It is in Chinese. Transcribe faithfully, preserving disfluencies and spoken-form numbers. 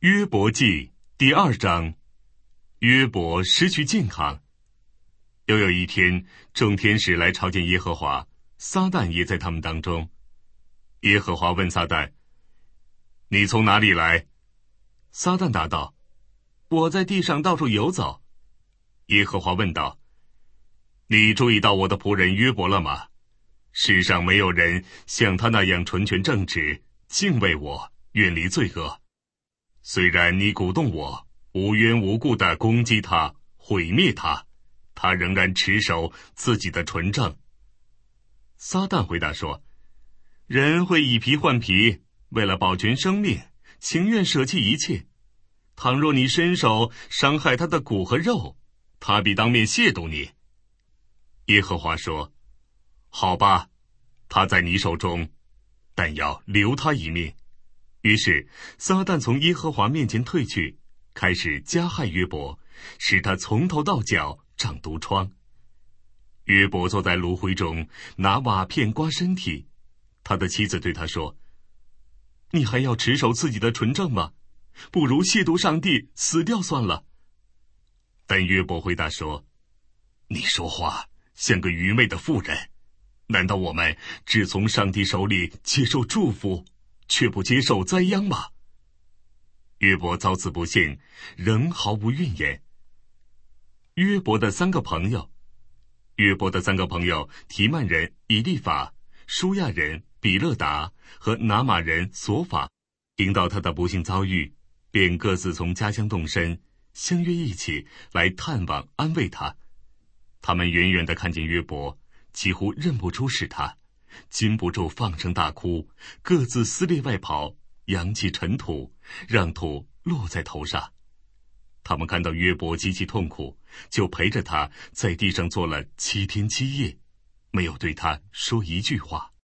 约伯记第二章，约伯失去健康。又有一天，众天使来朝见耶和华，撒旦也在他们当中。耶和华问撒旦：你从哪里来？撒旦答道：我在地上到处游走。耶和华问道：你注意到我的仆人约伯了吗？世上没有人像他那样纯全正直，敬畏我，远离罪恶。虽然你鼓动我，无缘无故地攻击他，毁灭他，他仍然持守自己的纯正。撒旦回答说：人会以皮换皮，为了保全生命，情愿舍弃一切。倘若你伸手伤害他的骨和肉，他必当面亵渎你。耶和华说：好吧，他在你手中，但要留他一命。于是撒旦从耶和华面前退去，开始加害约伯，使他从头到脚长毒疮。约伯坐在炉灰中，拿瓦片刮身体。他的妻子对他说：你还要持守自己的纯正吗？不如亵渎上帝，死掉算了。但约伯回答说：你说话像个愚昧的妇人。难道我们只从上帝手里接受祝福，却不接受灾殃吗？约伯遭此不幸，仍毫无怨言。约伯的三个朋友，约伯的三个朋友提曼人以利法、舒亚人比勒达和拿玛人索法，听到他的不幸遭遇，便各自从家乡动身，相约一起来探望安慰他。他们远远地看见约伯，几乎认不出是他，禁不住放声大哭，各自撕裂外袍，扬起尘土，让土落在头上。他们看到约伯极其痛苦，就陪着他在地上坐了七天七夜，没有对他说一句话。